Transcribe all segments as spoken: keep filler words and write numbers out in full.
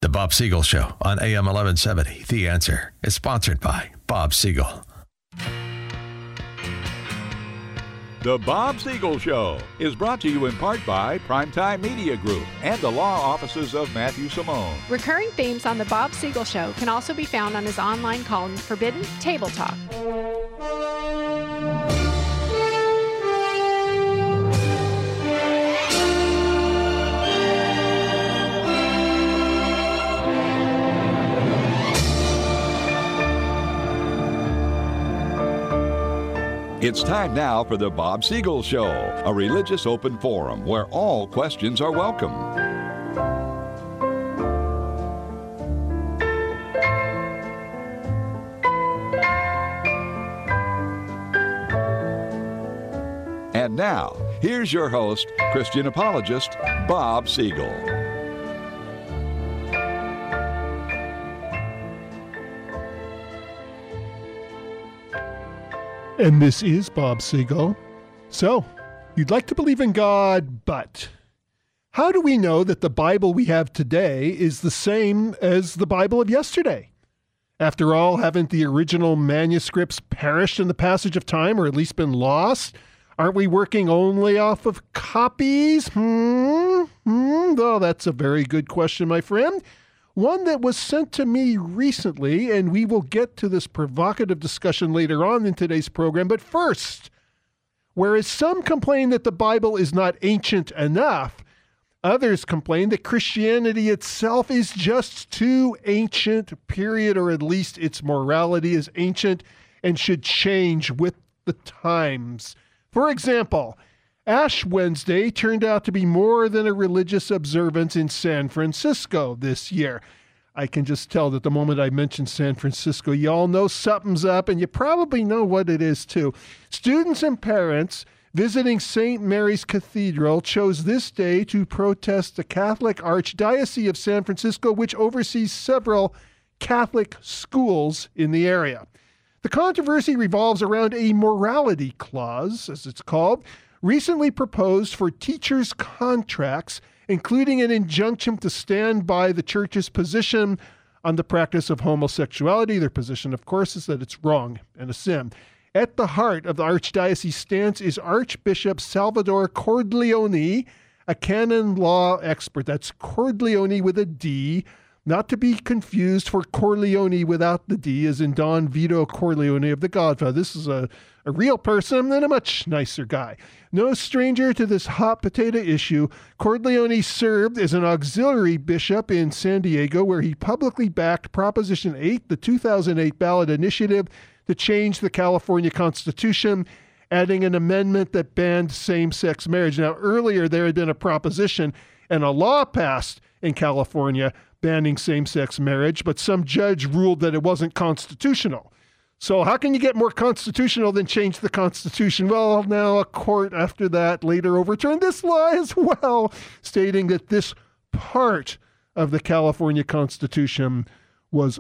The Bob Siegel Show on A M eleven seventy. The Answer is sponsored by Bob Siegel. The Bob Siegel Show is brought to you in part by Primetime Media Group and the law offices of Matthew Simone. Recurring themes on The Bob Siegel Show can also be found on his online column, Forbidden Table Talk. It's time now for the Bob Siegel Show, a religious open forum where all questions are welcome. And now, here's your host, Christian apologist, Bob Siegel. And this is Bob Siegel. So, you'd like to believe in God, but how do we know that the Bible we have today is the same as the Bible of yesterday? After all, haven't the original manuscripts perished in the passage of time, or at least been lost? Aren't we working only off of copies? Hmm? Hmm? Well, that's a very good question, my friend. One that was sent to me recently, and we will get to this provocative discussion later on in today's program. But first, whereas some complain that the Bible is not ancient enough, others complain that Christianity itself is just too ancient, period, or at least its morality is ancient and should change with the times. For example, Ash Wednesday turned out to be more than a religious observance in San Francisco this year. I can just tell that the moment I mention San Francisco, you all know something's up, and you probably know what it is too. Students and parents visiting Saint Mary's Cathedral chose this day to protest the Catholic Archdiocese of San Francisco, which oversees several Catholic schools in the area. The controversy revolves around a morality clause, as it's called, recently proposed for teachers' contracts, including an injunction to stand by the church's position on the practice of homosexuality. Their position, of course, is that it's wrong and a sin. At the heart of the Archdiocese stance is Archbishop Salvador Cordileone, a canon law expert. That's Cordileone with a D, not to be confused for Corleone without the D, as in Don Vito Corleone of The Godfather. This is a, a real person and a much nicer guy. No stranger to this hot potato issue, Cordileone served as an auxiliary bishop in San Diego, where he publicly backed Proposition eight, the two thousand eight ballot initiative to change the California Constitution, adding an amendment that banned same-sex marriage. Now, earlier there had been a proposition and a law passed in California banning same-sex marriage, but some judge ruled that it wasn't constitutional. So how can you get more constitutional than change the Constitution? Well, now a court after that later overturned this law as well, stating that this part of the California Constitution was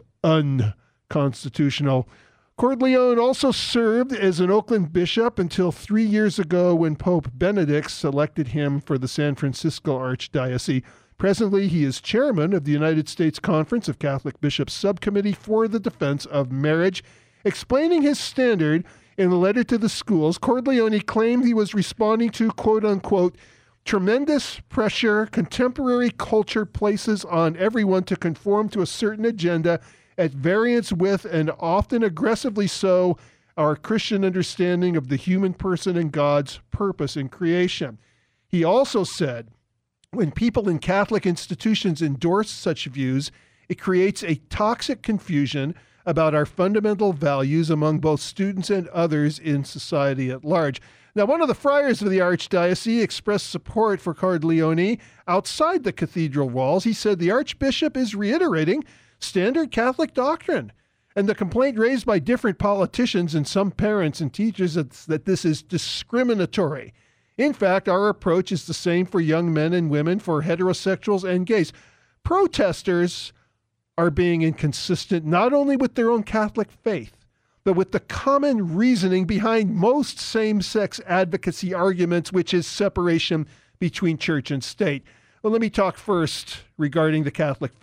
unconstitutional. Cordileone also served as an Oakland bishop until three years ago when Pope Benedict selected him for the San Francisco Archdiocese. Presently, he is chairman of the United States Conference of Catholic Bishops Subcommittee for the Defense of Marriage. Explaining his standard in a letter to the schools, Cordileone claimed he was responding to, quote-unquote, tremendous pressure contemporary culture places on everyone to conform to a certain agenda at variance with, and often aggressively so, our Christian understanding of the human person and God's purpose in creation. He also said, when people in Catholic institutions endorse such views, it creates a toxic confusion about our fundamental values among both students and others in society at large. Now, one of the friars of the Archdiocese expressed support for Cordileone outside the cathedral walls. He said the Archbishop is reiterating standard Catholic doctrine, and the complaint raised by different politicians and some parents and teachers is that this is discriminatory. In fact, our approach is the same for young men and women, for heterosexuals and gays. Protesters are being inconsistent not only with their own Catholic faith, but with the common reasoning behind most same-sex advocacy arguments, which is separation between church and state. Well, let me talk first regarding the Catholic faith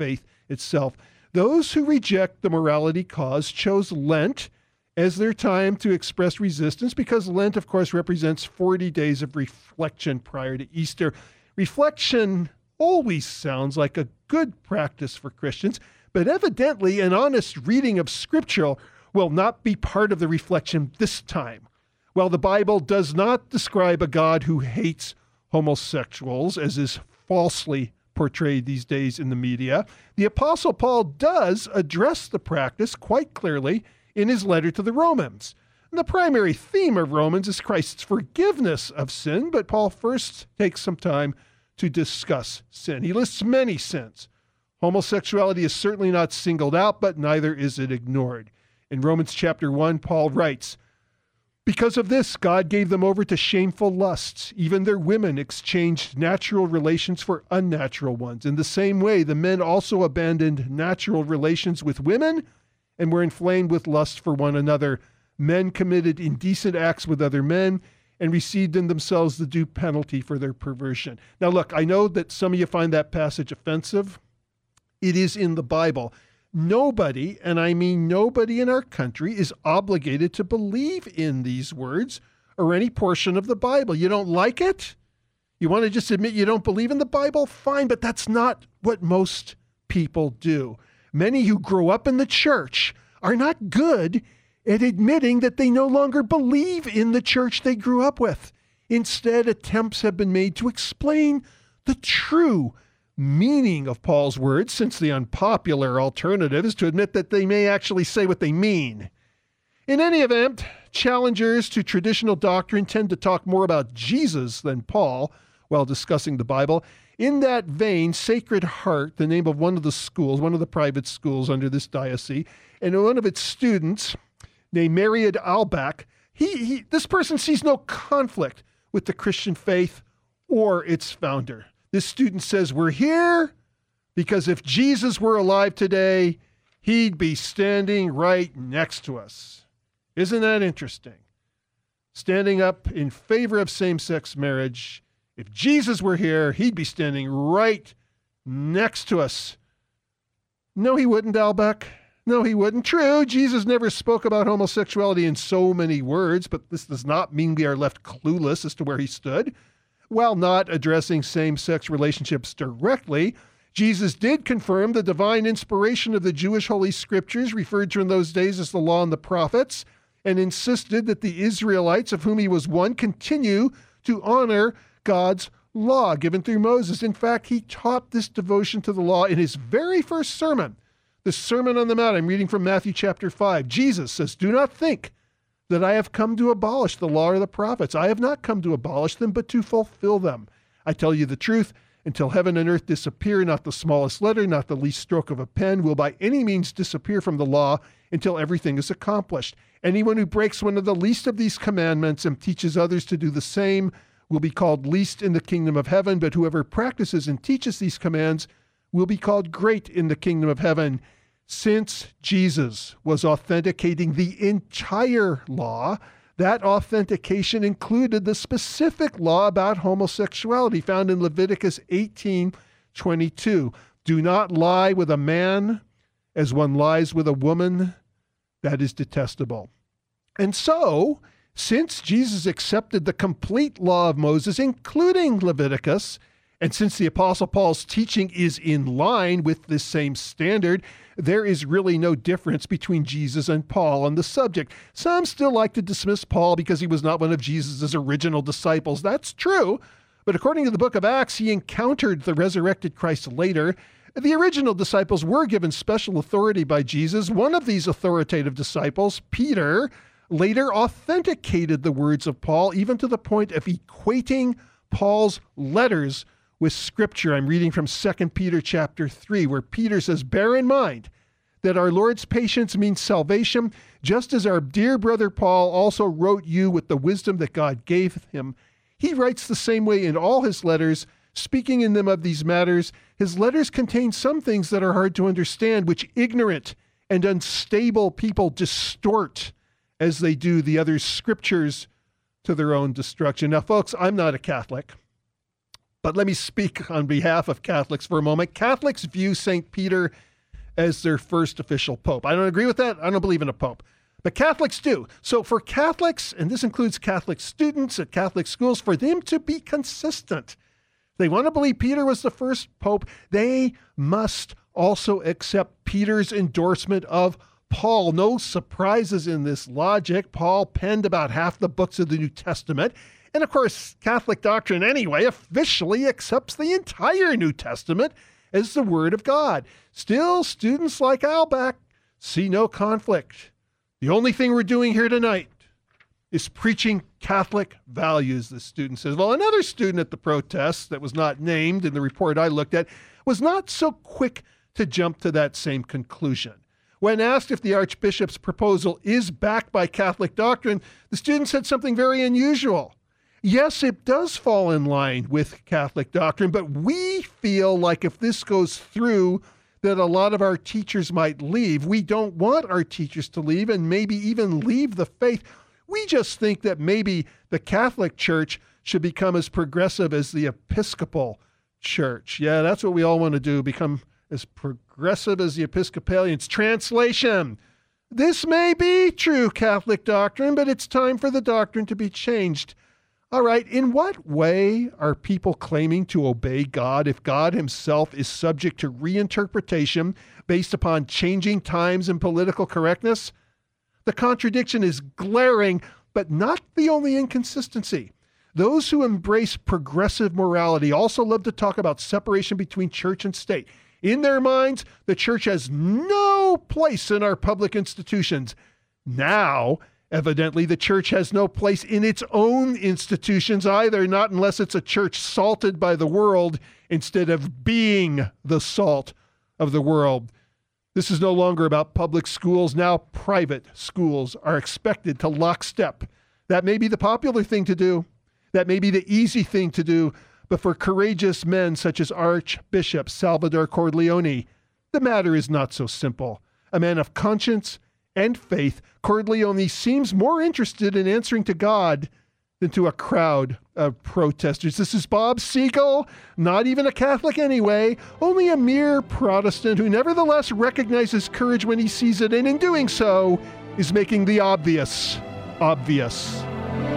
itself. Those who reject the morality cause chose Lent as their time to express resistance, because Lent, of course, represents forty days of reflection prior to Easter. Reflection always sounds like a good practice for Christians, but evidently an honest reading of Scripture will not be part of the reflection this time. While the Bible does not describe a God who hates homosexuals, as is falsely portrayed these days in the media, the Apostle Paul does address the practice quite clearly in his letter to the Romans. And the primary theme of Romans is Christ's forgiveness of sin, but Paul first takes some time to discuss sin. He lists many sins. Homosexuality is certainly not singled out, but neither is it ignored. In Romans chapter one, Paul writes, "Because of this, God gave them over to shameful lusts. Even their women exchanged natural relations for unnatural ones. In the same way, the men also abandoned natural relations with women and were inflamed with lust for one another. Men committed indecent acts with other men and received in themselves the due penalty for their perversion." Now, look, I know that some of you find that passage offensive. It is in the Bible. Nobody, and I mean nobody in our country, is obligated to believe in these words or any portion of the Bible. You don't like it? You want to just admit you don't believe in the Bible? Fine, but that's not what most people do. Many who grow up in the church are not good at admitting that they no longer believe in the church they grew up with. Instead, attempts have been made to explain the true meaning of Paul's words, since the unpopular alternative is to admit that they may actually say what they mean. In any event, challengers to traditional doctrine tend to talk more about Jesus than Paul while discussing the Bible. In that vein, Sacred Heart, the name of one of the schools, one of the private schools under this diocese, and one of its students, named Mariad Albach, he, he, this person sees no conflict with the Christian faith or its founder. This student says, we're here because if Jesus were alive today, he'd be standing right next to us. Isn't that interesting? Standing up in favor of same-sex marriage. If Jesus were here, he'd be standing right next to us. No, he wouldn't, Albach. No, he wouldn't. True, Jesus never spoke about homosexuality in so many words, but this does not mean we are left clueless as to where he stood. While not addressing same-sex relationships directly, Jesus did confirm the divine inspiration of the Jewish Holy Scriptures, referred to in those days as the Law and the Prophets, and insisted that the Israelites, of whom he was one, continue to honor God's law given through Moses. In fact, he taught this devotion to the law in his very first sermon, the Sermon on the Mount. I'm reading from Matthew chapter five. Jesus says, "Do not think that I have come to abolish the law or the prophets. I have not come to abolish them, but to fulfill them. I tell you the truth, until heaven and earth disappear, not the smallest letter, not the least stroke of a pen will by any means disappear from the law until everything is accomplished. Anyone who breaks one of the least of these commandments and teaches others to do the same will be called least in the kingdom of heaven, but whoever practices and teaches these commands will be called great in the kingdom of heaven." Since Jesus was authenticating the entire law, that authentication included the specific law about homosexuality found in Leviticus eighteen twenty-two. "Do not lie with a man as one lies with a woman. That is detestable." And so, since Jesus accepted the complete law of Moses, including Leviticus, and since the Apostle Paul's teaching is in line with this same standard, there is really no difference between Jesus and Paul on the subject. Some still like to dismiss Paul because he was not one of Jesus' original disciples. That's true, but according to the book of Acts, he encountered the resurrected Christ later. The original disciples were given special authority by Jesus. One of these authoritative disciples, Peter, later authenticated the words of Paul, even to the point of equating Paul's letters with Scripture. I'm reading from Second Peter chapter three, where Peter says, "Bear in mind that our Lord's patience means salvation, just as our dear brother Paul also wrote you with the wisdom that God gave him. He writes the same way in all his letters, speaking in them of these matters. His letters contain some things that are hard to understand, which ignorant and unstable people distort as they do the other Scriptures to their own destruction." Now, folks, I'm not a Catholic, but let me speak on behalf of Catholics for a moment. Catholics view Saint Peter as their first official pope. I don't agree with that. I don't believe in a pope. But Catholics do. So for Catholics, and this includes Catholic students at Catholic schools, for them to be consistent, they want to believe Peter was the first pope, they must also accept Peter's endorsement of Paul. No surprises in this logic. Paul penned about half the books of the New Testament. And of course, Catholic doctrine anyway officially accepts the entire New Testament as the Word of God. Still, students like Albeck see no conflict. The only thing we're doing here tonight is preaching Catholic values, the student says. Well, another student at the protest that was not named in the report I looked at was not so quick to jump to that same conclusion. When asked if the Archbishop's proposal is backed by Catholic doctrine, the student said something very unusual. Yes, it does fall in line with Catholic doctrine, but we feel like if this goes through, that a lot of our teachers might leave. We don't want our teachers to leave and maybe even leave the faith. We just think that maybe the Catholic Church should become as progressive as the Episcopal Church. Yeah, that's what we all want to do, become as progressive as the Episcopalians. Translation: this may be true Catholic doctrine, but it's time for the doctrine to be changed. All right, in what way are people claiming to obey God if God himself is subject to reinterpretation based upon changing times and political correctness? The contradiction is glaring, but not the only inconsistency. Those who embrace progressive morality also love to talk about separation between church and state. In their minds, the church has no place in our public institutions. Now, evidently, the church has no place in its own institutions either, not unless it's a church salted by the world instead of being the salt of the world. This is no longer about public schools. Now private schools are expected to lockstep. That may be the popular thing to do. That may be the easy thing to do. But for courageous men such as Archbishop Salvador Cordileone, the matter is not so simple. A man of conscience and faith, Cordileone seems more interested in answering to God than to a crowd of protesters. This is Bob Siegel, not even a Catholic anyway, only a mere Protestant who nevertheless recognizes courage when he sees it, and in doing so is making the obvious obvious.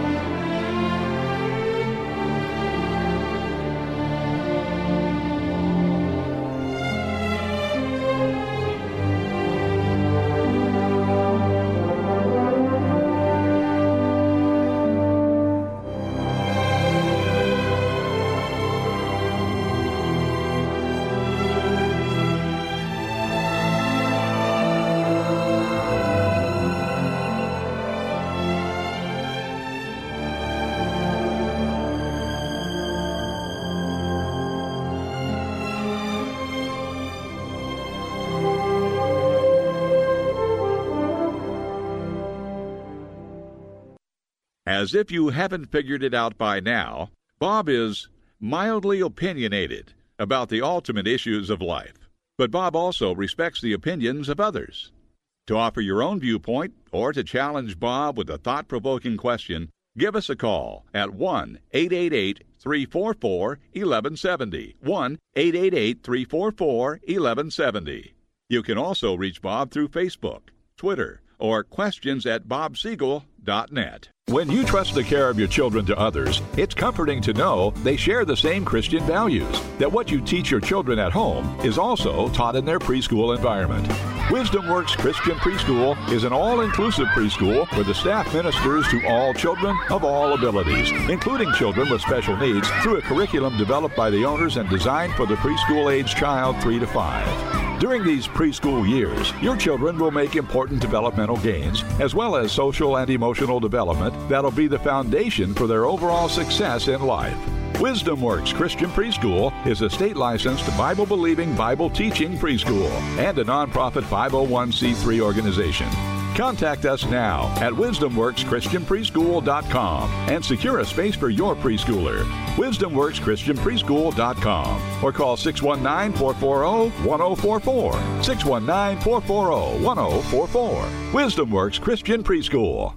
As if you haven't figured it out by now, Bob is mildly opinionated about the ultimate issues of life. But Bob also respects the opinions of others. To offer your own viewpoint or to challenge Bob with a thought-provoking question, give us a call at one eight eight eight, three four four, one one seven zero, one eight eight eight, three four four, one one seven zero. You can also reach Bob through Facebook, Twitter, or questions at bob siegel dot net. When you trust the care of your children to others, it's comforting to know they share the same Christian values, that what you teach your children at home is also taught in their preschool environment. Wisdom Works Christian Preschool is an all-inclusive preschool where the staff ministers to all children of all abilities, including children with special needs, through a curriculum developed by the owners and designed for the preschool-age child three to five. During these preschool years, your children will make important developmental gains, as well as social and emotional development that'll be the foundation for their overall success in life. Wisdom Works Christian Preschool is a state-licensed, Bible-believing, Bible-teaching preschool and a nonprofit five oh one c three organization. Contact us now at wisdom works christian preschool dot com and secure a space for your preschooler. wisdom works christian preschool dot com or call six one nine, four four zero, one zero four four, six one nine, four four zero, one zero four four. Wisdom Works Christian Preschool.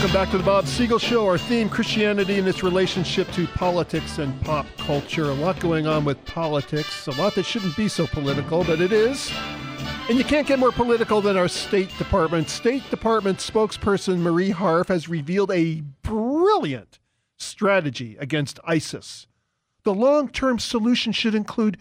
Welcome back to the Bob Siegel Show. Our theme, Christianity and its relationship to politics and pop culture. A lot going on with politics. A lot that shouldn't be so political, but it is. And you can't get more political than our State Department. State Department spokesperson Marie Harf has revealed a brilliant strategy against ISIS. The long-term solution should include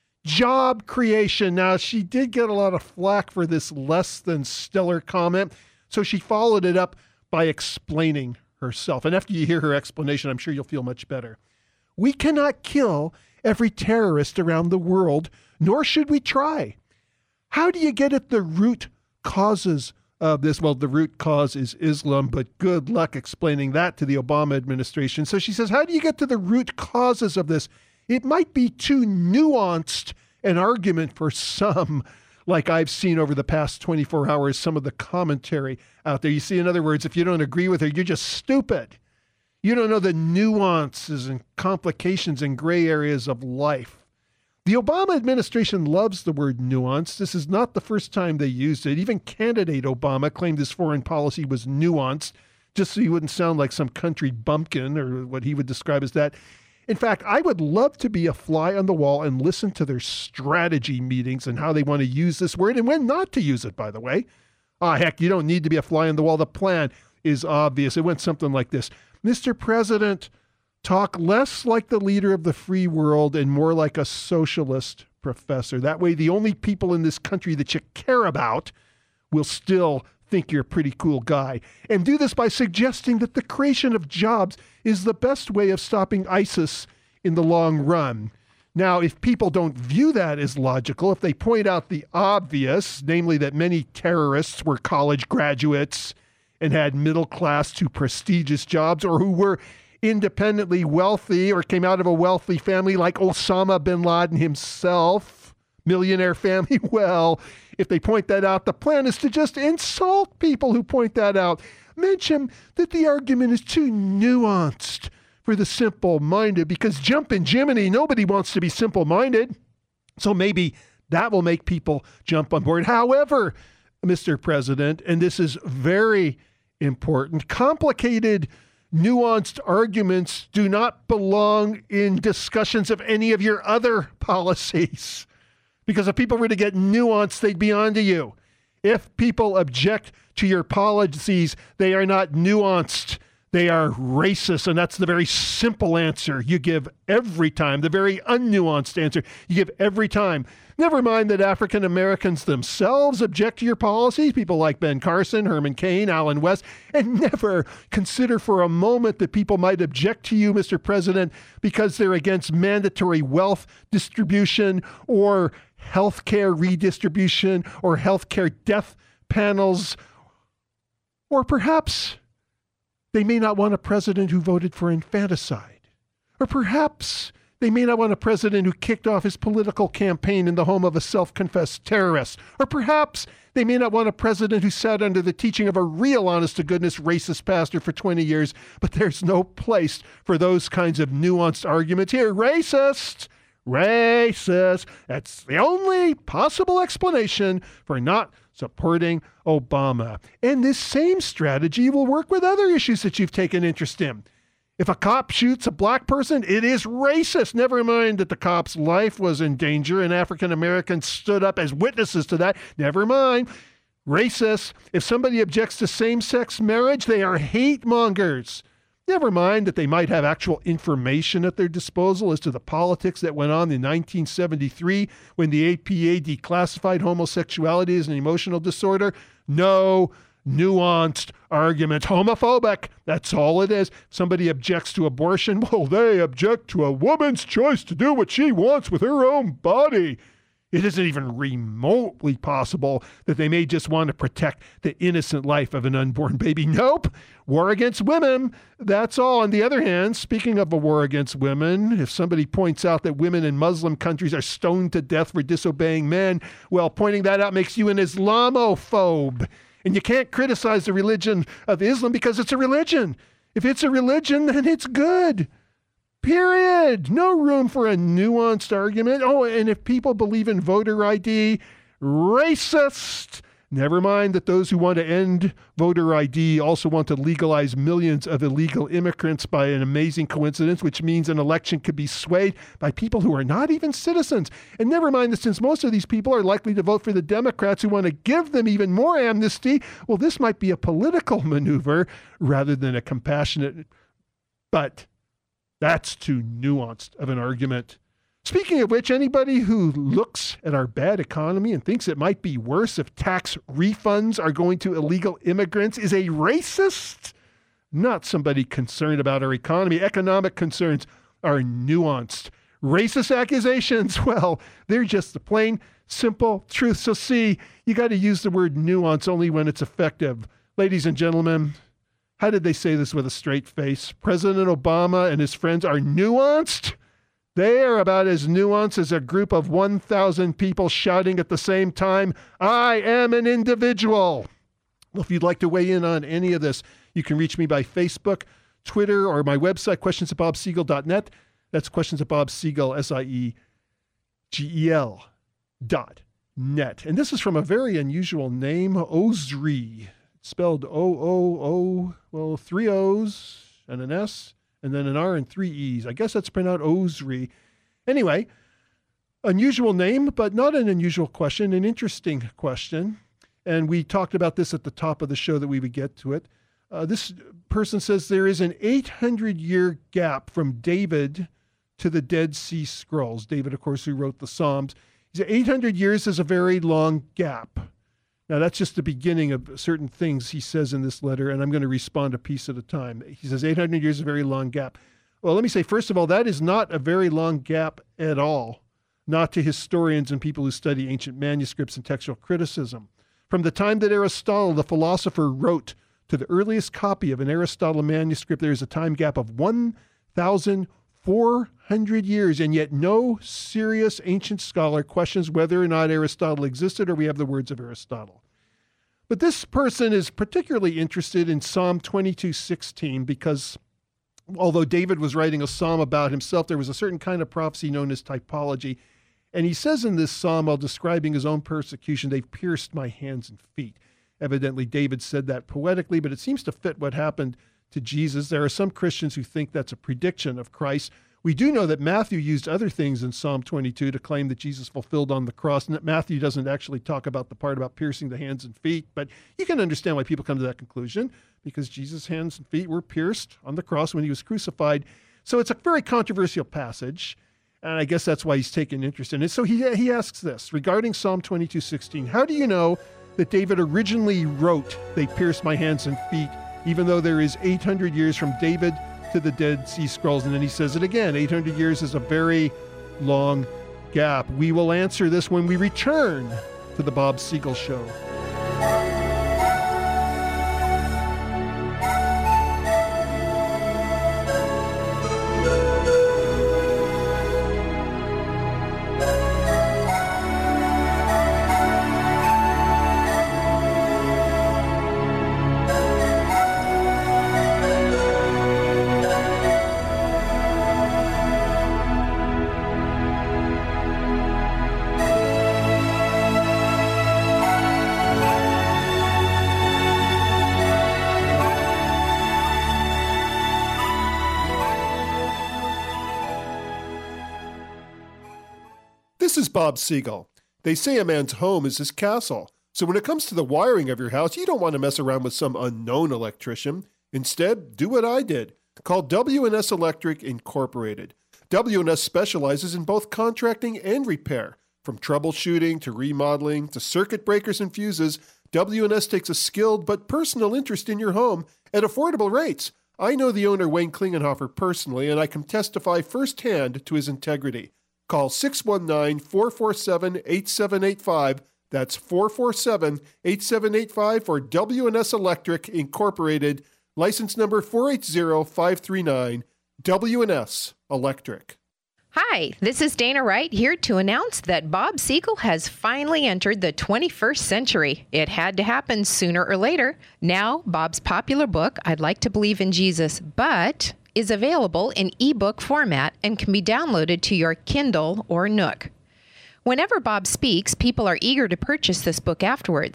job creation. Now, she did get a lot of flack for this less than stellar comment, so she followed it up by explaining herself. And after you hear her explanation, I'm sure you'll feel much better. We cannot kill every terrorist around the world, nor should we try. How do you get at the root causes of this? Well, the root cause is Islam, but good luck explaining that to the Obama administration. So she says, how do you get to the root causes of this? It might be too nuanced an argument for some, like I've seen over the past twenty-four hours, some of the commentary out there. You see, in other words, if you don't agree with her, you're just stupid. You don't know the nuances and complications and gray areas of life. The Obama administration loves the word nuance. This is not the first time they used it. Even candidate Obama claimed his foreign policy was nuanced, just so he wouldn't sound like some country bumpkin or what he would describe as that. In fact, I would love to be a fly on the wall and listen to their strategy meetings and how they want to use this word and when not to use it, by the way. Ah, heck, you don't need to be a fly on the wall. The plan is obvious. It went something like this. Mister President, talk less like the leader of the free world and more like a socialist professor. That way, the only people in this country that you care about will still think you're a pretty cool guy. And do this by suggesting that the creation of jobs is the best way of stopping ISIS in the long run. Now, if people don't view that as logical, if they point out the obvious, namely that many terrorists were college graduates and had middle-class to prestigious jobs, or who were independently wealthy or came out of a wealthy family like Osama bin Laden himself, millionaire family, well, if they point that out, the plan is to just insult people who point that out. Mention that the argument is too nuanced for the simple-minded, because jumping Jiminy, nobody wants to be simple-minded. So maybe that will make people jump on board. However, Mister President, and this is very important, complicated, nuanced arguments do not belong in discussions of any of your other policies. Because if people were to get nuanced, they'd be onto you. If people object to your policies, they are not nuanced. They are racist, and that's the very simple answer you give every time, the very unnuanced answer you give every time. Never mind that African Americans themselves object to your policies, people like Ben Carson, Herman Cain, Alan West, and never consider for a moment that people might object to you, Mister President, because they're against mandatory wealth distribution or healthcare redistribution or healthcare death panels, or perhaps they may not want a president who voted for infanticide. Or perhaps they may not want a president who kicked off his political campaign in the home of a self-confessed terrorist. Or perhaps they may not want a president who sat under the teaching of a real honest-to-goodness racist pastor for twenty years. But there's no place for those kinds of nuanced arguments here. Racist! Racist! That's the only possible explanation for not supporting Obama. And this same strategy will work with other issues that you've taken interest in. If a cop shoots a black person, it is racist. Never mind that the cop's life was in danger and African Americans stood up as witnesses to that. Never mind. Racist. If somebody objects to same-sex marriage, they are hate mongers. Never mind that they might have actual information at their disposal as to the politics that went on in nineteen seventy-three when the A P A declassified homosexuality as an emotional disorder. No nuanced argument. Homophobic. That's all it is. Somebody objects to abortion. Well, they object to a woman's choice to do what she wants with her own body. It isn't even remotely possible that they may just want to protect the innocent life of an unborn baby. Nope. War against women. That's all. On the other hand, speaking of a war against women, if somebody points out that women in Muslim countries are stoned to death for disobeying men, well, pointing that out makes you an Islamophobe. And you can't criticize the religion of Islam because it's a religion. If it's a religion, then it's good. Period. No room for a nuanced argument. Oh, and if people believe in voter I D, racist. Never mind that those who want to end voter I D also want to legalize millions of illegal immigrants by an amazing coincidence, which means an election could be swayed by people who are not even citizens. And never mind that since most of these people are likely to vote for the Democrats who want to give them even more amnesty, well, this might be a political maneuver rather than a compassionate. But that's too nuanced of an argument. Speaking of which, anybody who looks at our bad economy and thinks it might be worse if tax refunds are going to illegal immigrants is a racist, not somebody concerned about our economy. Economic concerns are nuanced. Racist accusations, well, they're just the plain, simple truth. So see, you got to use the word nuance only when it's effective. Ladies and gentlemen, how did they say this with a straight face? President Obama and his friends are nuanced? They are about as nuanced as a group of one thousand people shouting at the same time, I am an individual. Well, if you'd like to weigh in on any of this, you can reach me by Facebook, Twitter, or my website, questions at bob siegel dot net. That's questions at Bob Siegel, S I E G E L dot net. And this is from a very unusual name, Ozri. Spelled O O O, well, three O's and an S. And then an R and three E's. I guess that's pronounced Ozri. Anyway, unusual name, but not an unusual question, an interesting question. And we talked about this at the top of the show that we would get to it. Uh, this person says there is an eight hundred year gap from David to the Dead Sea Scrolls. David, of course, who wrote the Psalms. He said eight hundred years is a very long gap. Now, that's just the beginning of certain things he says in this letter, and I'm going to respond a piece at a time. He says eight hundred years is a very long gap. Well, let me say, first of all, that is not a very long gap at all, not to historians and people who study ancient manuscripts and textual criticism. From the time that Aristotle, the philosopher, wrote to the earliest copy of an Aristotle manuscript, there is a time gap of one thousand four hundred years, and yet no serious ancient scholar questions whether or not Aristotle existed or we have the words of Aristotle. But this person is particularly interested in Psalm twenty-two sixteen because although David was writing a psalm about himself, there was a certain kind of prophecy known as typology. And he says in this psalm, while describing his own persecution, they've pierced my hands and feet. Evidently, David said that poetically, but it seems to fit what happened to Jesus. There are some Christians who think that's a prediction of Christ. We do know that Matthew used other things in Psalm twenty-two to claim that Jesus fulfilled on the cross. And that Matthew doesn't actually talk about the part about piercing the hands and feet, but you can understand why people come to that conclusion, because Jesus' hands and feet were pierced on the cross when he was crucified. So it's a very controversial passage, and I guess that's why he's taken interest in it. So he he asks this, regarding Psalm twenty-two sixteen, how do you know that David originally wrote, they pierced my hands and feet, even though there is eight hundred years from David to the Dead Sea Scrolls? And then he says it again, eight hundred years is a very long gap. We will answer this when we return to the Bob Siegel Show. This is Bob Siegel. They say a man's home is his castle. So when it comes to the wiring of your house, you don't want to mess around with some unknown electrician. Instead, do what I did. Call W and S Electric Incorporated. W and S specializes in both contracting and repair. From troubleshooting to remodeling to circuit breakers and fuses, W and S takes a skilled but personal interest in your home at affordable rates. I know the owner, Wayne Klingenhofer, personally, and I can testify firsthand to his integrity. Call six one nine, four four seven, eight seven eight five. That's four four seven, eight seven eight five for W and S Electric Incorporated. License number four eight zero five three nine. W and S Electric. Hi, this is Dana Wright here to announce that Bob Siegel has finally entered the twenty-first century. It had to happen sooner or later. Now, Bob's popular book, I'd Like to Believe in Jesus, but is available in ebook format and can be downloaded to your Kindle or Nook. Whenever Bob speaks, people are eager to purchase this book afterwards.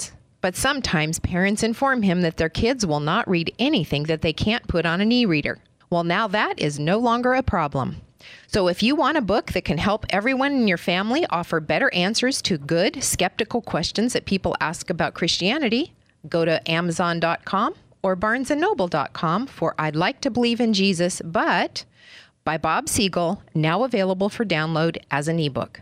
But sometimes parents inform him that their kids will not read anything that they can't put on an e-reader. Well, now that is no longer a problem. So if you want a book that can help everyone in your family offer better answers to good, skeptical questions that people ask about Christianity, go to amazon dot com or barnes and noble dot com for I'd Like to Believe in Jesus, But by Bob Siegel, now available for download as an ebook.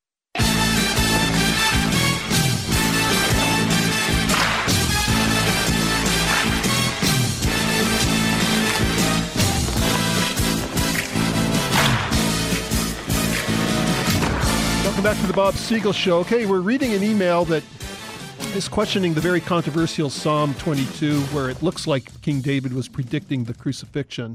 Welcome back to the Bob Siegel Show. Okay, we're reading an email that is questioning the very controversial Psalm twenty-two, where it looks like King David was predicting the crucifixion.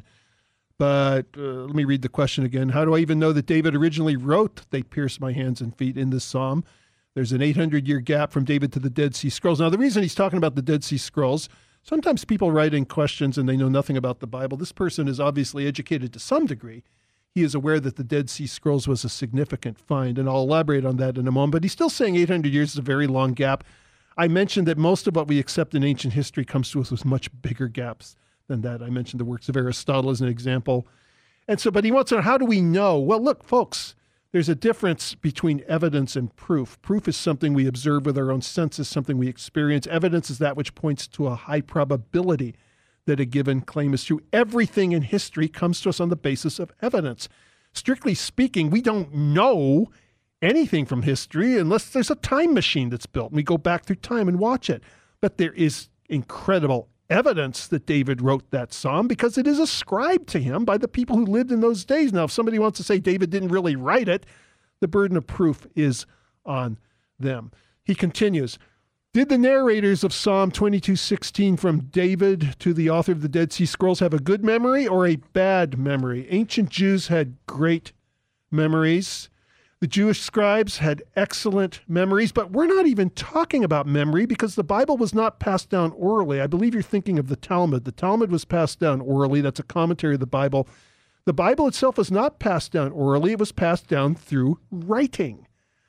But uh, let me read the question again. How do I even know that David originally wrote, "They pierced my hands and feet" in this psalm? There's an eight hundred year gap from David to the Dead Sea Scrolls. Now, the reason he's talking about the Dead Sea Scrolls, sometimes people write in questions and they know nothing about the Bible. This person is obviously educated to some degree. He is aware that the Dead Sea Scrolls was a significant find, and I'll elaborate on that in a moment. But he's still saying eight hundred years is a very long gap. I mentioned that most of what we accept in ancient history comes to us with much bigger gaps than that. I mentioned the works of Aristotle as an example. And so, but he wants to know, how do we know? Well, look, folks, there's a difference between evidence and proof. Proof is something we observe with our own senses, something we experience. Evidence is that which points to a high probability that a given claim is true. Everything in history comes to us on the basis of evidence. Strictly speaking, we don't know anything from history unless there's a time machine that's built and we go back through time and watch it. But there is incredible evidence that David wrote that psalm because it is ascribed to him by the people who lived in those days. Now, if somebody wants to say David didn't really write it, the burden of proof is on them. He continues, did the narrators of Psalm twenty-two sixteen from David to the author of the Dead Sea Scrolls have a good memory or a bad memory? Ancient Jews had great memories. The Jewish scribes had excellent memories, but we're not even talking about memory because the Bible was not passed down orally. I believe you're thinking of the Talmud. The Talmud was passed down orally. That's a commentary of the Bible. The Bible itself was not passed down orally. It was passed down through writing.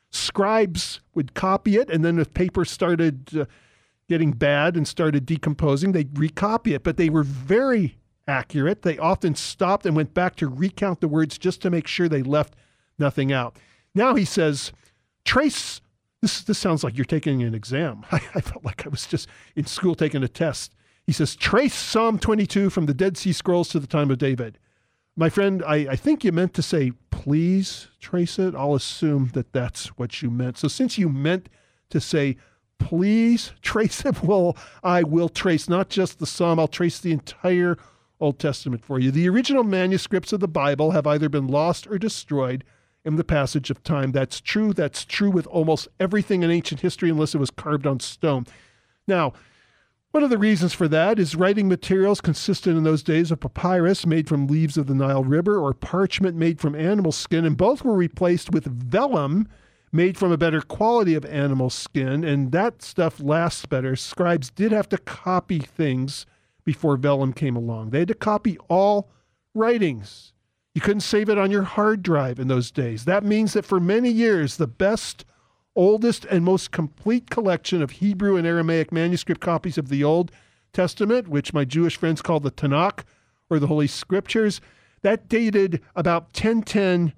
Scribes would copy it, and then if paper started uh, getting bad and started decomposing, they'd recopy it. But they were very accurate. They often stopped and went back to recount the words just to make sure they left nothing out. Now he says, trace, this, this sounds like you're taking an exam. I, I felt like I was just in school taking a test. He says, trace Psalm twenty-two from the Dead Sea Scrolls to the time of David. My friend, I, I think you meant to say, please trace it. I'll assume that that's what you meant. So since you meant to say, please trace it, well, I will trace not just the Psalm, I'll trace the entire Old Testament for you. The original manuscripts of the Bible have either been lost or destroyed in the passage of time. That's true. That's true with almost everything in ancient history unless it was carved on stone. Now, one of the reasons for that is writing materials consisted in those days of papyrus made from leaves of the Nile River or parchment made from animal skin, and both were replaced with vellum made from a better quality of animal skin, and that stuff lasts better. Scribes did have to copy things before vellum came along. They had to copy all writings. You couldn't save it on your hard drive in those days. That means that for many years, the best, oldest, and most complete collection of Hebrew and Aramaic manuscript copies of the Old Testament, which my Jewish friends call the Tanakh, or the Holy Scriptures, that dated about ten ten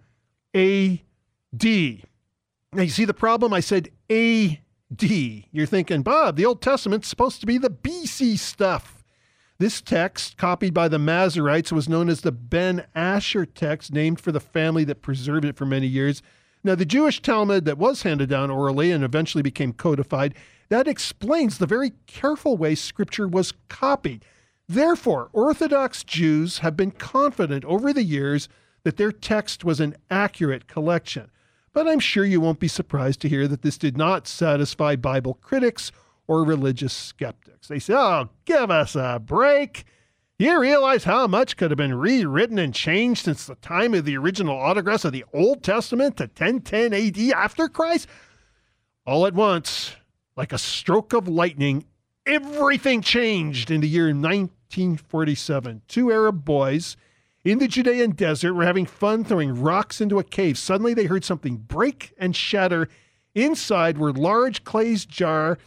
A D. Now, you see the problem? I said A D. You're thinking, Bob, the Old Testament's supposed to be the B C stuff. This text, copied by the Masoretes, was known as the Ben Asher text, named for the family that preserved it for many years. Now, the Jewish Talmud that was handed down orally and eventually became codified, that explains the very careful way Scripture was copied. Therefore, Orthodox Jews have been confident over the years that their text was an accurate collection. But I'm sure you won't be surprised to hear that this did not satisfy Bible critics or religious skeptics. They say, oh, give us a break. You realize how much could have been rewritten and changed since the time of the original autographs of the Old Testament to ten ten A D after Christ? All at once, like a stroke of lightning, everything changed in the year nineteen forty-seven. Two Arab boys in the Judean desert were having fun throwing rocks into a cave. Suddenly they heard something break and shatter. Inside were large clay jar,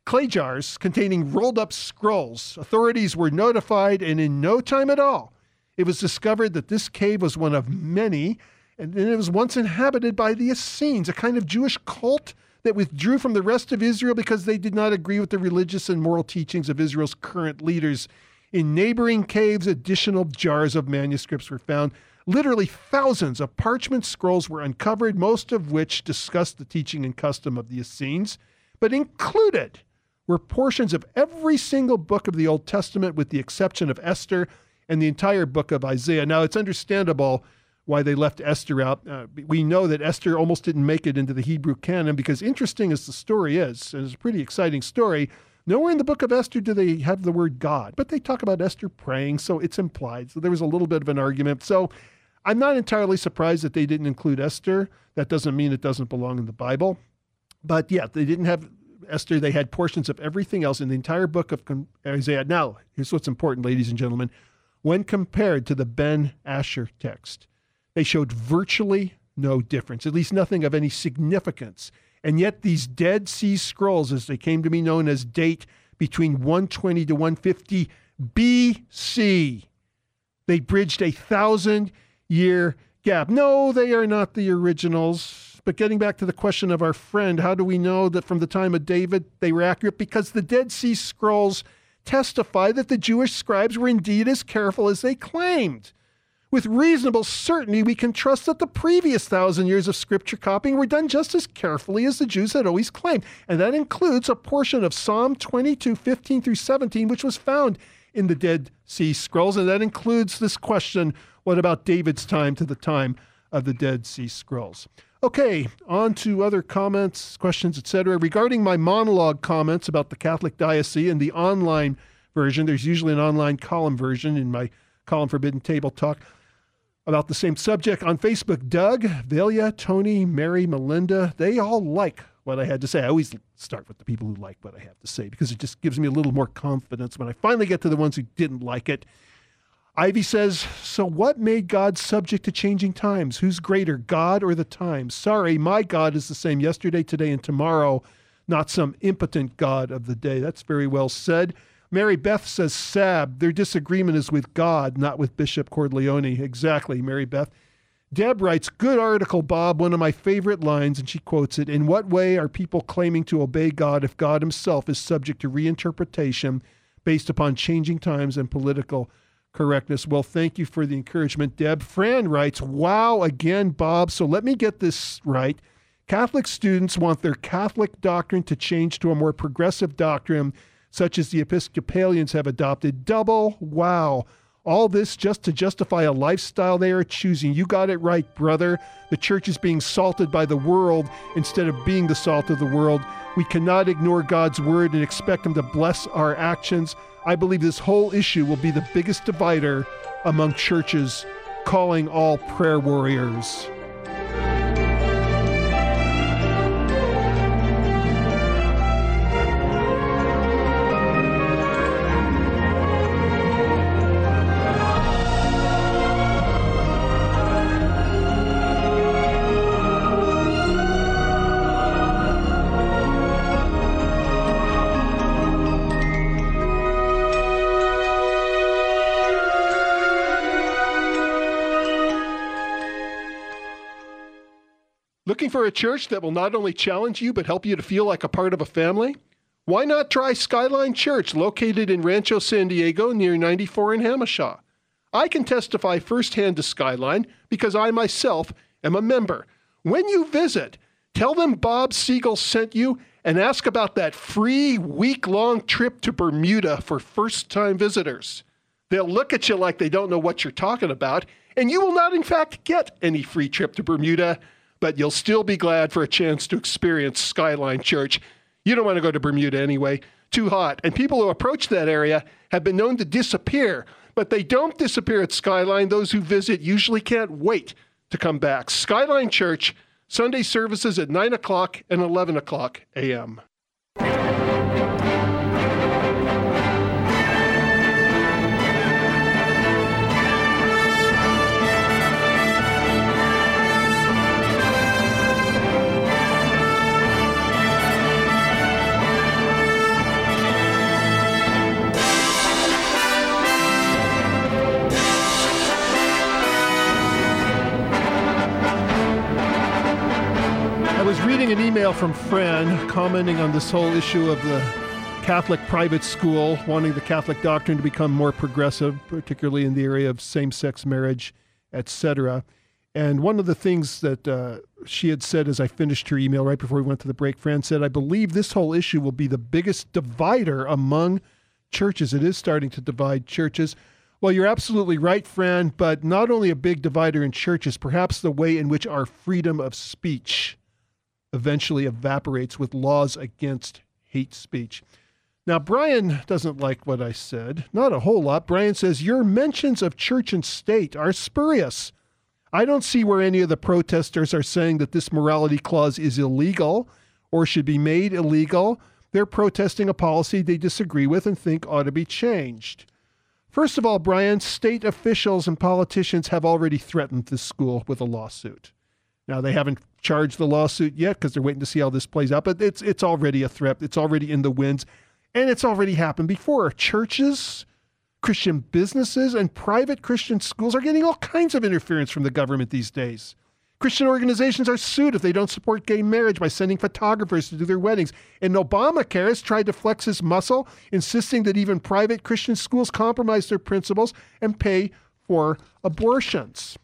clay jars containing rolled up scrolls. Authorities were notified, and in no time at all, it was discovered that this cave was one of many, and it was once inhabited by the Essenes, a kind of Jewish cult that withdrew from the rest of Israel because they did not agree with the religious and moral teachings of Israel's current leaders. In neighboring caves, additional jars of manuscripts were found. Literally thousands of parchment scrolls were uncovered, most of which discussed the teaching and custom of the Essenes, but included were portions of every single book of the Old Testament with the exception of Esther and the entire book of Isaiah. Now, it's understandable why they left Esther out. Uh, we know that Esther almost didn't make it into the Hebrew canon because, interesting as the story is, and it's a pretty exciting story, nowhere in the book of Esther do they have the word God, but they talk about Esther praying, so it's implied. So there was a little bit of an argument. So I'm not entirely surprised that they didn't include Esther. That doesn't mean it doesn't belong in the Bible. But yeah, they didn't have Esther. They had portions of everything else in the entire book of Isaiah. Now, here's what's important, ladies and gentlemen. When compared to the Ben Asher text, they showed virtually no difference, at least nothing of any significance. And yet these Dead Sea Scrolls, as they came to be known as, date between one twenty to one fifty B C. They bridged a thousand-year gap. No, they are not the originals. But getting back to the question of our friend, how do we know that from the time of David they were accurate? Because the Dead Sea Scrolls testify that the Jewish scribes were indeed as careful as they claimed. With reasonable certainty, we can trust that the previous thousand years of scripture copying were done just as carefully as the Jews had always claimed. And that includes a portion of Psalm twenty-two, fifteen through seventeen, which was found in the Dead Sea Scrolls. And that includes this question, what about David's time to the time of the Dead Sea Scrolls? Okay, on to other comments, questions, et cetera. Regarding my monologue comments about the Catholic diocese and the online version, there's usually an online column version in my column Forbidden Table Talk about the same subject. On Facebook, Doug, Velia, Tony, Mary, Melinda, they all like what I had to say. I always start with the people who like what I have to say because it just gives me a little more confidence when I finally get to the ones who didn't like it. Ivy says, so what made God subject to changing times? Who's greater, God or the times? Sorry, my God is the same yesterday, today, and tomorrow, not some impotent God of the day. That's very well said. Mary Beth says, Sab, their disagreement is with God, not with Bishop Corleone. Exactly, Mary Beth. Deb writes, good article, Bob, one of my favorite lines, and she quotes it. In what way are people claiming to obey God if God himself is subject to reinterpretation based upon changing times and political correctness? Well, thank you for the encouragement, Deb. Fran writes, wow, again, Bob. So let me get this right. Catholic students want their Catholic doctrine to change to a more progressive doctrine, such as the Episcopalians have adopted. Double wow. All this just to justify a lifestyle they are choosing. You got it right, brother. The church is being salted by the world instead of being the salt of the world. We cannot ignore God's word and expect him to bless our actions. I believe this whole issue will be the biggest divider among churches, calling all prayer warriors. Looking for a church that will not only challenge you, but help you to feel like a part of a family? Why not try Skyline Church, located in Rancho San Diego near ninety-four in Hamishaw? I can testify firsthand to Skyline because I myself am a member. When you visit, tell them Bob Siegel sent you and ask about that free week-long trip to Bermuda for first-time visitors. They'll look at you like they don't know what you're talking about, and you will not, in fact, get any free trip to Bermuda, but you'll still be glad for a chance to experience Skyline Church. You don't want to go to Bermuda anyway. Too hot. And people who approach that area have been known to disappear, but they don't disappear at Skyline. Those who visit usually can't wait to come back. Skyline Church, Sunday services at nine o'clock and eleven o'clock a m getting an email from Fran commenting on this whole issue of the Catholic private school, wanting the Catholic doctrine to become more progressive, particularly in the area of same-sex marriage, et cetera. And one of the things that uh, she had said as I finished her email right before we went to the break, Fran said, I believe this whole issue will be the biggest divider among churches. It is starting to divide churches. Well, you're absolutely right, Fran, but not only a big divider in churches, perhaps the way in which our freedom of speech eventually evaporates with laws against hate speech. Now, Brian doesn't like what I said. Not a whole lot. Brian says, your mentions of church and state are spurious. I don't see where any of the protesters are saying that this morality clause is illegal or should be made illegal. They're protesting a policy they disagree with and think ought to be changed. First of all, Brian, state officials and politicians have already threatened this school with a lawsuit. Now, they haven't charged the lawsuit yet because they're waiting to see how this plays out, but it's it's already a threat. It's already in the winds, and it's already happened before. Churches, Christian businesses, and private Christian schools are getting all kinds of interference from the government these days. Christian organizations are sued if they don't support gay marriage by sending photographers to do their weddings. And Obamacare has tried to flex his muscle, insisting that even private Christian schools compromise their principles and pay for abortions.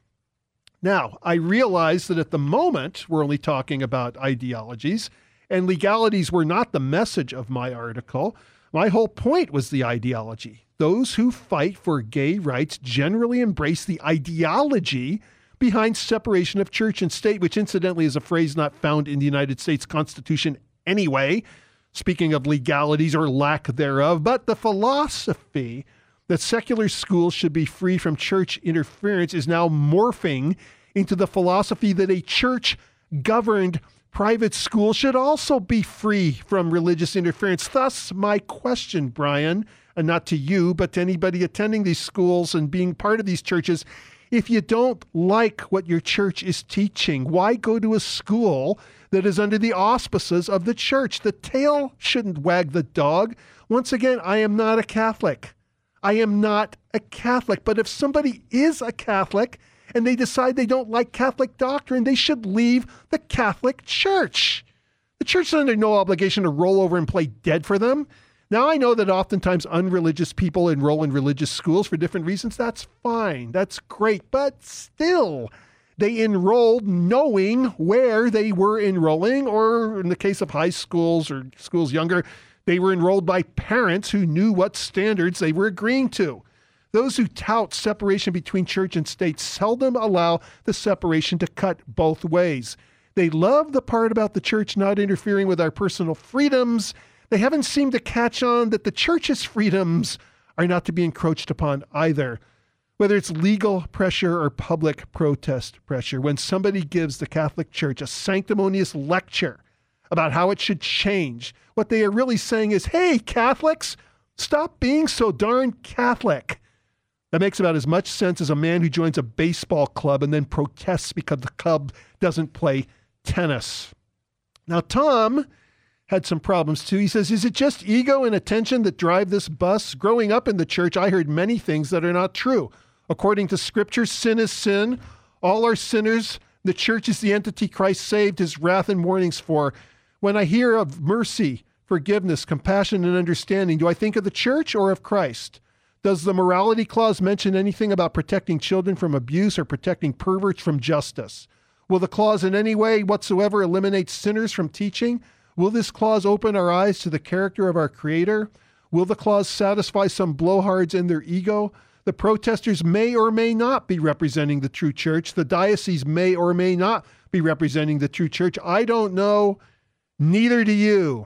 Now, I realize that at the moment, we're only talking about ideologies, and legalities were not the message of my article. My whole point was the ideology. Those who fight for gay rights generally embrace the ideology behind separation of church and state, which incidentally is a phrase not found in the United States Constitution anyway, speaking of legalities or lack thereof. But the philosophy that secular schools should be free from church interference is now morphing into the philosophy that a church-governed private school should also be free from religious interference. Thus, my question, Brian, and not to you, but to anybody attending these schools and being part of these churches, if you don't like what your church is teaching, why go to a school that is under the auspices of the church? The tail shouldn't wag the dog. Once again, I am not a Catholic. I am not a Catholic. But if somebody is a Catholic and they decide they don't like Catholic doctrine, they should leave the Catholic Church. The church is under no obligation to roll over and play dead for them. Now, I know that oftentimes unreligious people enroll in religious schools for different reasons. That's fine. That's great. But still, they enrolled knowing where they were enrolling, or in the case of high schools or schools younger, they were enrolled by parents who knew what standards they were agreeing to. Those who tout separation between church and state seldom allow the separation to cut both ways. They love the part about the church not interfering with our personal freedoms. They haven't seemed to catch on that the church's freedoms are not to be encroached upon either, whether it's legal pressure or public protest pressure. When somebody gives the Catholic Church a sanctimonious lecture about how it should change, what they are really saying is, hey, Catholics, stop being so darn Catholic. That makes about as much sense as a man who joins a baseball club and then protests because the club doesn't play tennis. Now, Tom had some problems too. He says, is it just ego and attention that drive this bus? Growing up in the church, I heard many things that are not true. According to Scripture, sin is sin. All are sinners. The church is the entity Christ saved his wrath and warnings for. When I hear of mercy, forgiveness, compassion, and understanding, do I think of the church or of Christ? Does the morality clause mention anything about protecting children from abuse or protecting perverts from justice? Will the clause in any way whatsoever eliminate sinners from teaching? Will this clause open our eyes to the character of our Creator? Will the clause satisfy some blowhards in their ego? The protesters may or may not be representing the true church. The diocese may or may not be representing the true church. I don't know. Neither do you.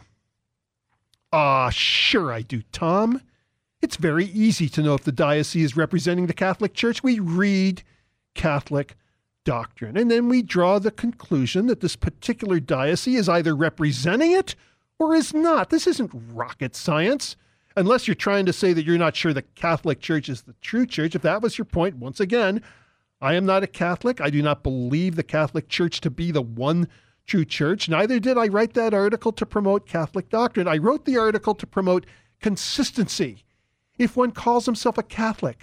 Ah, sure I do, Tom. It's very easy to know if the diocese is representing the Catholic Church. We read Catholic doctrine, and then we draw the conclusion that this particular diocese is either representing it or is not. This isn't rocket science, unless you're trying to say that you're not sure the Catholic Church is the true church. If that was your point, once again, I am not a Catholic. I do not believe the Catholic Church to be the one true church. Neither did I write that article to promote Catholic doctrine. I wrote the article to promote consistency. If one calls himself a Catholic,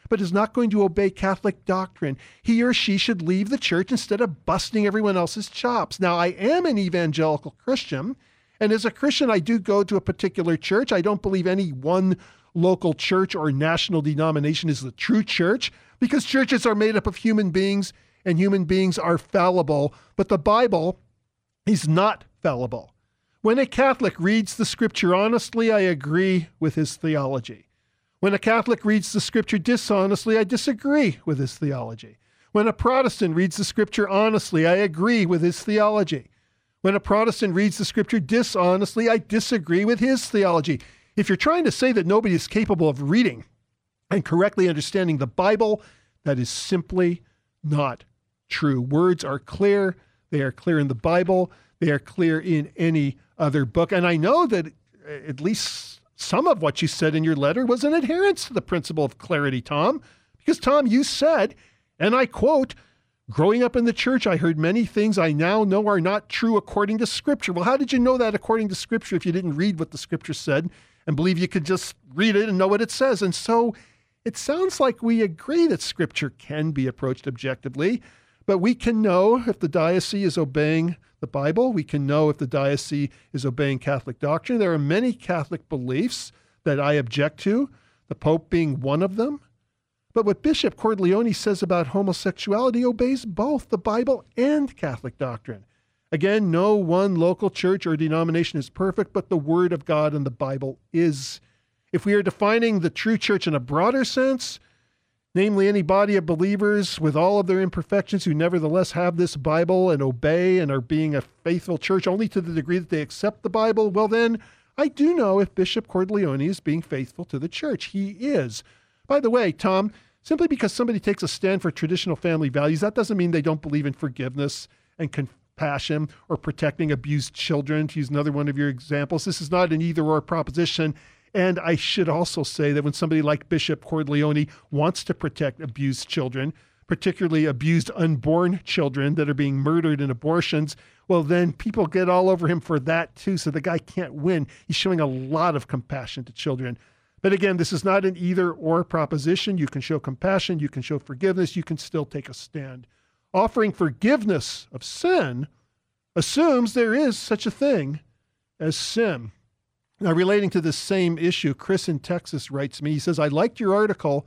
but is not going to obey Catholic doctrine, he or she should leave the church instead of busting everyone else's chops. Now, I am an evangelical Christian, and as a Christian, I do go to a particular church. I don't believe any one local church or national denomination is the true church, because churches are made up of human beings, and human beings are fallible, but the Bible is not fallible. When a Catholic reads the scripture honestly, I agree with his theology. When a Catholic reads the scripture dishonestly, I disagree with his theology. When a Protestant reads the scripture honestly, I agree with his theology. When a Protestant reads the scripture dishonestly, I disagree with his theology. If you're trying to say that nobody is capable of reading and correctly understanding the Bible, that is simply not true. Words are clear. They are clear in the Bible. They are clear in any other book. And I know that at least some of what you said in your letter was an adherence to the principle of clarity, Tom. Because, Tom, you said, and I quote, "Growing up in the church, I heard many things I now know are not true according to Scripture." Well, how did you know that according to Scripture if you didn't read what the Scripture said and believe you could just read it and know what it says? And so it sounds like we agree that Scripture can be approached objectively, but we can know if the diocese is obeying the Bible. We can know if the diocese is obeying Catholic doctrine. There are many Catholic beliefs that I object to, the Pope being one of them. But what Bishop Cordileone says about homosexuality obeys both the Bible and Catholic doctrine. Again, no one local church or denomination is perfect, but the Word of God and the Bible is. If we are defining the true church in a broader sense, namely any body of believers with all of their imperfections who nevertheless have this Bible and obey and are being a faithful church only to the degree that they accept the Bible, well then, I do know if Bishop Cordileone is being faithful to the church. He is. By the way, Tom, simply because somebody takes a stand for traditional family values, that doesn't mean they don't believe in forgiveness and compassion or protecting abused children, to use another one of your examples. This is not an either-or proposition. And I should also say that when somebody like Bishop Cordileone wants to protect abused children, particularly abused unborn children that are being murdered in abortions, well, then people get all over him for that too. So the guy can't win. He's showing a lot of compassion to children. But again, this is not an either or proposition. You can show compassion, you can show forgiveness, you can still take a stand. Offering forgiveness of sin assumes there is such a thing as sin. Now, relating to this same issue, Chris in Texas writes me, he says, "I liked your article,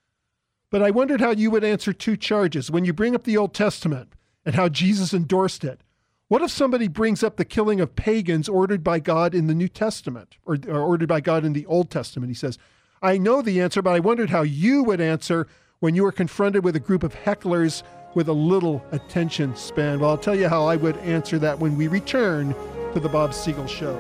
but I wondered how you would answer two charges. When you bring up the Old Testament and how Jesus endorsed it, what if somebody brings up the killing of pagans ordered by God in the New Testament, or, or ordered by God in the Old Testament?" He says, "I know the answer, but I wondered how you would answer when you were confronted with a group of hecklers with a little attention span." Well, I'll tell you how I would answer that when we return to the Bob Siegel Show.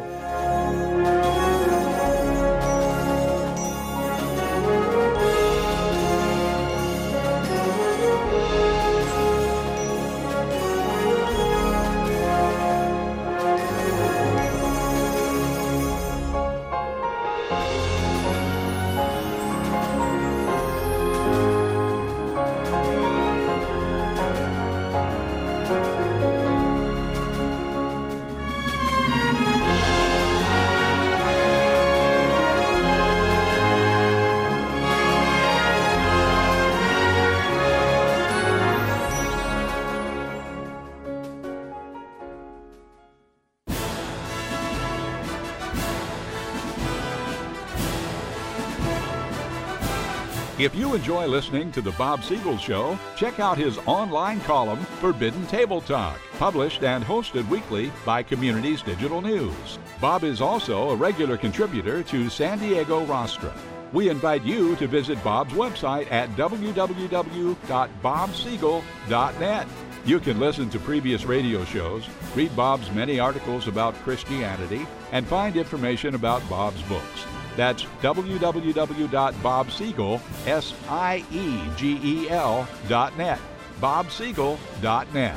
If you enjoy listening to The Bob Siegel Show, check out his online column, Forbidden Table Talk, published and hosted weekly by Communities Digital News. Bob is also a regular contributor to San Diego Rostra. We invite you to visit Bob's website at w w w dot bob siegel dot net. You can listen to previous radio shows, read Bob's many articles about Christianity, and find information about Bob's books. That's w w w dot bob siegel, S I E G E L, dot net. bob siegel dot net.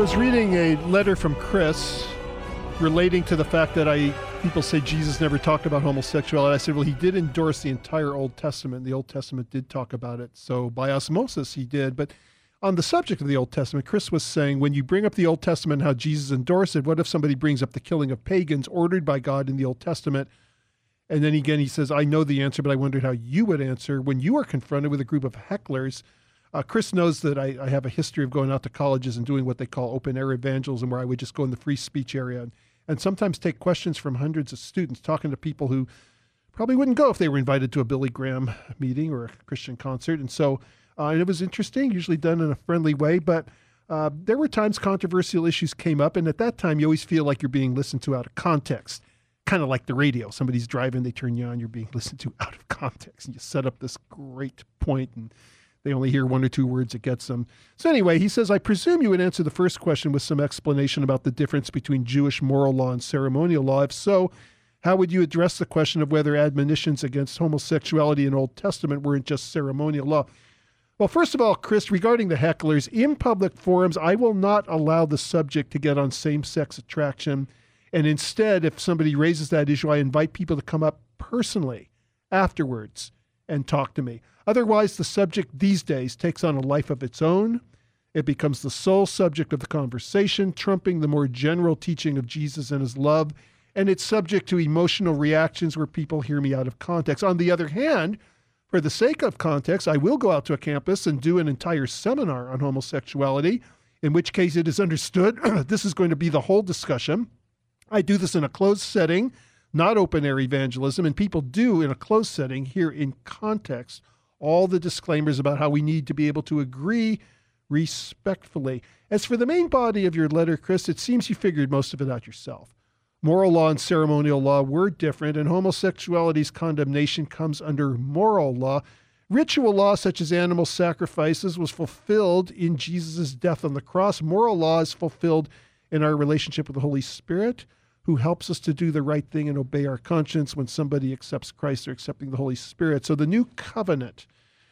was reading a letter from Chris relating to the fact that I people say Jesus never talked about homosexuality. I said, well, he did endorse the entire Old Testament. The Old Testament did talk about it. So by osmosis, he did. But on the subject of the Old Testament, Chris was saying, when you bring up the Old Testament, how Jesus endorsed it, what if somebody brings up the killing of pagans ordered by God in the Old Testament? And then again, he says, I know the answer, but I wondered how you would answer when you are confronted with a group of hecklers. Uh, Chris knows that I, I have a history of going out to colleges and doing what they call open-air evangelism, where I would just go in the free speech area and, and sometimes take questions from hundreds of students, talking to people who probably wouldn't go if they were invited to a Billy Graham meeting or a Christian concert. And so uh, and it was interesting, usually done in a friendly way, but uh, there were times controversial issues came up, and at that time, you always feel like you're being listened to out of context, kind of like the radio. Somebody's driving, they turn you on, you're being listened to out of context, and you set up this great point, and they only hear one or two words that gets them. So anyway, he says, I presume you would answer the first question with some explanation about the difference between Jewish moral law and ceremonial law. If so, how would you address the question of whether admonitions against homosexuality in Old Testament weren't just ceremonial law? Well, first of all, Chris, regarding the hecklers, in public forums, I will not allow the subject to get on same-sex attraction. And instead, if somebody raises that issue, I invite people to come up personally afterwards and talk to me. Otherwise, the subject these days takes on a life of its own. It becomes the sole subject of the conversation, trumping the more general teaching of Jesus and his love, and it's subject to emotional reactions where people hear me out of context. On the other hand, for the sake of context, I will go out to a campus and do an entire seminar on homosexuality, in which case it is understood this is going to be the whole discussion. I do this in a closed setting, not open-air evangelism, and people do, in a closed setting, hear in context all the disclaimers about how we need to be able to agree respectfully. As for the main body of your letter, Chris, it seems you figured most of it out yourself. Moral law and ceremonial law were different, and homosexuality's condemnation comes under moral law. Ritual law, such as animal sacrifices, was fulfilled in Jesus' death on the cross. Moral law is fulfilled in our relationship with the Holy Spirit, who helps us to do the right thing and obey our conscience when somebody accepts Christ or accepting the Holy Spirit. So the new covenant,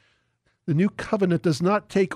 the new covenant does not take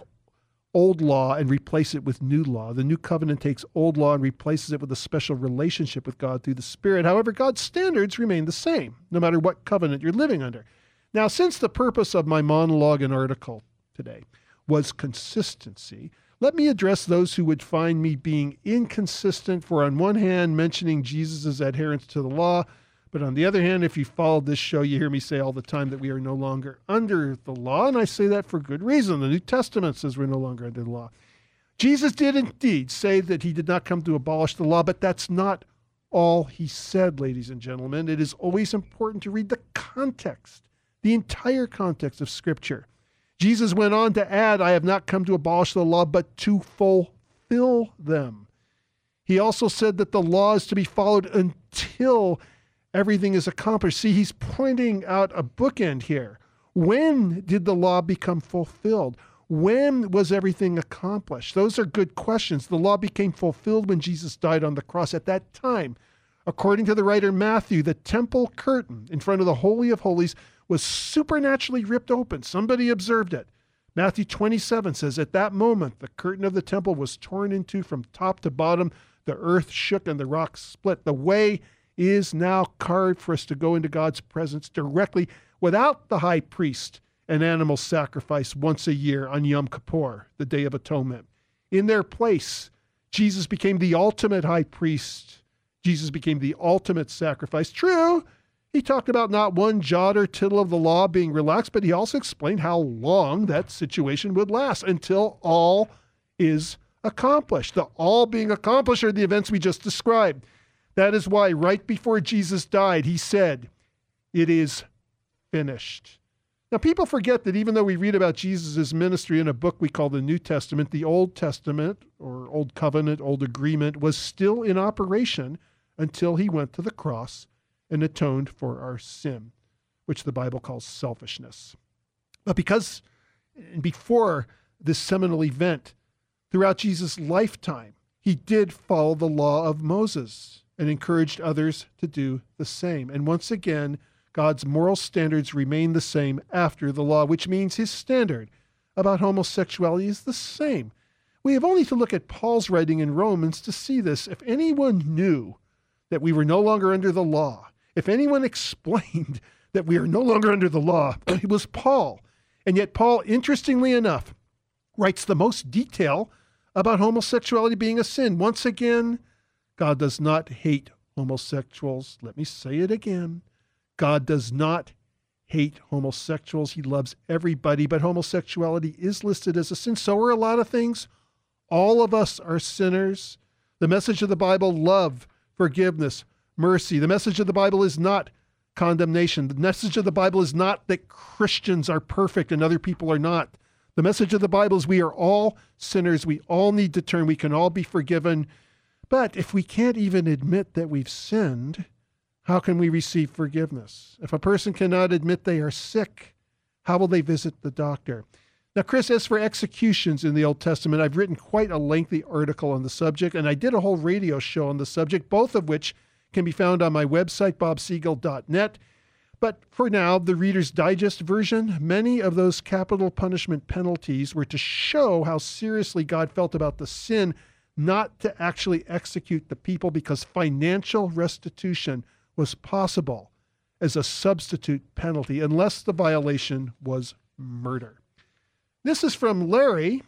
old law and replace it with new law. The new covenant takes old law and replaces it with a special relationship with God through the Spirit. However, God's standards remain the same, no matter what covenant you're living under. Now, since the purpose of my monologue and article today was consistency, let me address those who would find me being inconsistent for, on one hand, mentioning Jesus' adherence to the law, but on the other hand, if you followed this show, you hear me say all the time that we are no longer under the law, and I say that for good reason. The New Testament says we're no longer under the law. Jesus did indeed say that he did not come to abolish the law, but that's not all he said, ladies and gentlemen. It is always important to read the context, the entire context of Scripture. Jesus went on to add, I have not come to abolish the law, but to fulfill them. He also said that the law is to be followed until everything is accomplished. See, he's pointing out a bookend here. When did the law become fulfilled? When was everything accomplished? Those are good questions. The law became fulfilled when Jesus died on the cross. At that time, according to the writer Matthew, the temple curtain in front of the Holy of Holies was supernaturally ripped open. Somebody observed it. Matthew twenty-seven says, at that moment, the curtain of the temple was torn in two from top to bottom. The earth shook and the rocks split. The way is now carved for us to go into God's presence directly without the high priest and animal sacrifice once a year on Yom Kippur, the Day of Atonement. In their place, Jesus became the ultimate high priest. Jesus became the ultimate sacrifice. True, he talked about not one jot or tittle of the law being relaxed, but he also explained how long that situation would last until all is accomplished. The all being accomplished are the events we just described. That is why right before Jesus died, he said, it is finished. Now, people forget that even though we read about Jesus' ministry in a book we call the New Testament, the Old Testament, or Old Covenant, Old Agreement, was still in operation until he went to the cross and atoned for our sin, which the Bible calls selfishness. But because before this seminal event, throughout Jesus' lifetime, he did follow the law of Moses and encouraged others to do the same. And once again, God's moral standards remain the same after the law, which means his standard about homosexuality is the same. We have only to look at Paul's writing in Romans to see this. If anyone knew that we were no longer under the law, if anyone explained that we are no longer under the law, it was Paul. And yet Paul, interestingly enough, writes the most detail about homosexuality being a sin. Once again, God does not hate homosexuals. Let me say it again. God does not hate homosexuals. He loves everybody, but homosexuality is listed as a sin. So are a lot of things. All of us are sinners. The message of the Bible, love, forgiveness, mercy. The message of the Bible is not condemnation. The message of the Bible is not that Christians are perfect and other people are not. The message of the Bible is we are all sinners. We all need to turn. We can all be forgiven. But if we can't even admit that we've sinned, how can we receive forgiveness? If a person cannot admit they are sick, how will they visit the doctor? Now, Chris, as for executions in the Old Testament, I've written quite a lengthy article on the subject, and I did a whole radio show on the subject, both of which can be found on my website, bob siegel dot net. But for now, the Reader's Digest version, many of those capital punishment penalties were to show how seriously God felt about the sin, not to actually execute the people, because financial restitution was possible as a substitute penalty unless the violation was murder. This is from Larry,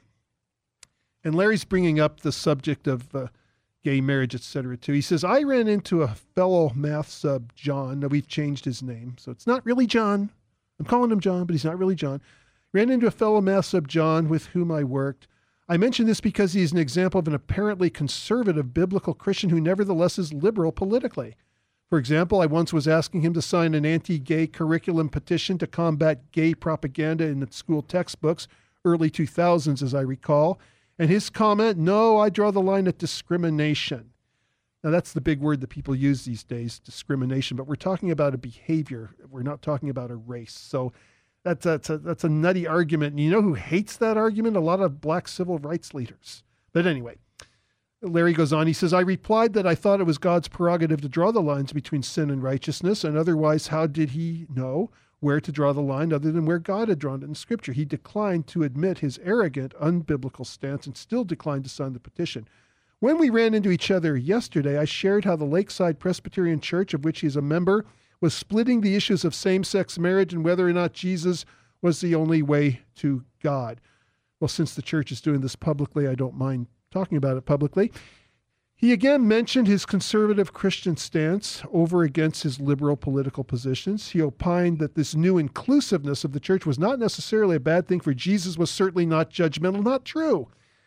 and Larry's bringing up the subject of uh, gay marriage, et cetera, too. He says, I ran into a fellow math sub, John. Now, we've changed his name, so it's not really John. I'm calling him John, but he's not really John. Ran into a fellow math sub, John, with whom I worked. I mention this because he's an example of an apparently conservative biblical Christian who nevertheless is liberal politically. For example, I once was asking him to sign an anti-gay curriculum petition to combat gay propaganda in the school textbooks, early two thousands, as I recall. And his comment, no, I draw the line at discrimination. Now, that's the big word that people use these days, discrimination, but we're talking about a behavior. We're not talking about a race. So that's a, that's a, that's a nutty argument. And you know who hates that argument? A lot of black civil rights leaders. But anyway, Larry goes on. He says, I replied that I thought it was God's prerogative to draw the lines between sin and righteousness, and otherwise, how did he know where to draw the line other than where God had drawn it in Scripture? He declined to admit his arrogant, unbiblical stance and still declined to sign the petition. When we ran into each other yesterday, I shared how the Lakeside Presbyterian Church, of which he is a member, was splitting the issues of same-sex marriage and whether or not Jesus was the only way to God. Well, since the church is doing this publicly, I don't mind talking about it publicly. He again mentioned his conservative Christian stance over against his liberal political positions. He opined that this new inclusiveness of the church was not necessarily a bad thing, for Jesus was certainly not judgmental. Not true.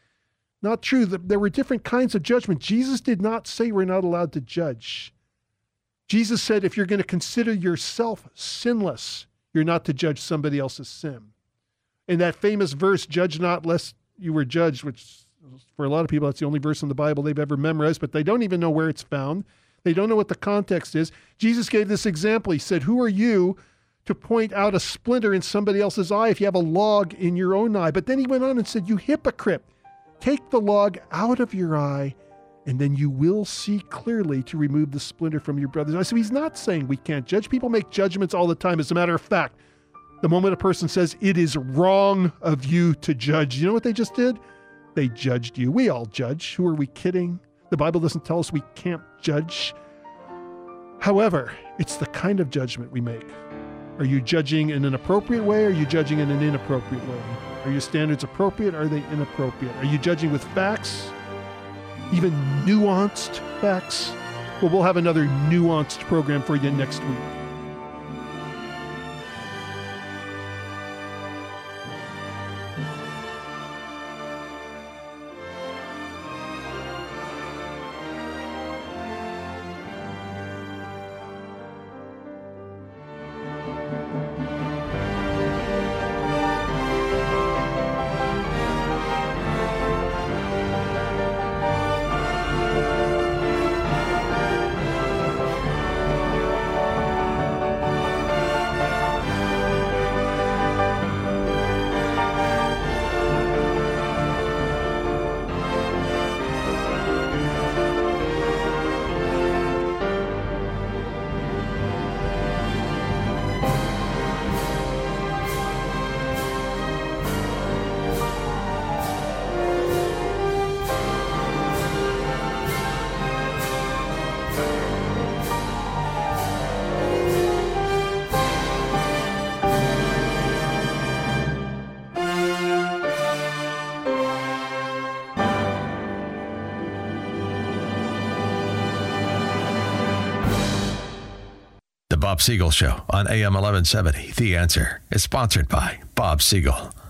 Not true. There were different kinds of judgment. Jesus did not say we're not allowed to judge. Jesus said if you're going to consider yourself sinless, you're not to judge somebody else's sin. In that famous verse, judge not lest you were judged, which for a lot of people, that's the only verse in the Bible they've ever memorized, but they don't even know where it's found. They don't know what the context is. Jesus gave this example. He said, who are you to point out a splinter in somebody else's eye if you have a log in your own eye? But then he went on and said, you hypocrite, take the log out of your eye, and then you will see clearly to remove the splinter from your brother's eye. So he's not saying we can't judge. People make judgments all the time. As a matter of fact, the moment a person says it is wrong of you to judge, you know what they just did? They judged you. We all judge. Who are we kidding? The Bible doesn't tell us we can't judge. However, it's the kind of judgment we make. Are you judging in an appropriate way? Or are you judging in an inappropriate way? Are your standards appropriate? Or are they inappropriate? Are you judging with facts? Even nuanced facts? Well, we'll have another nuanced program for you next week. Bob Siegel Show on A M eleven seventy. The Answer is sponsored by Bob Siegel.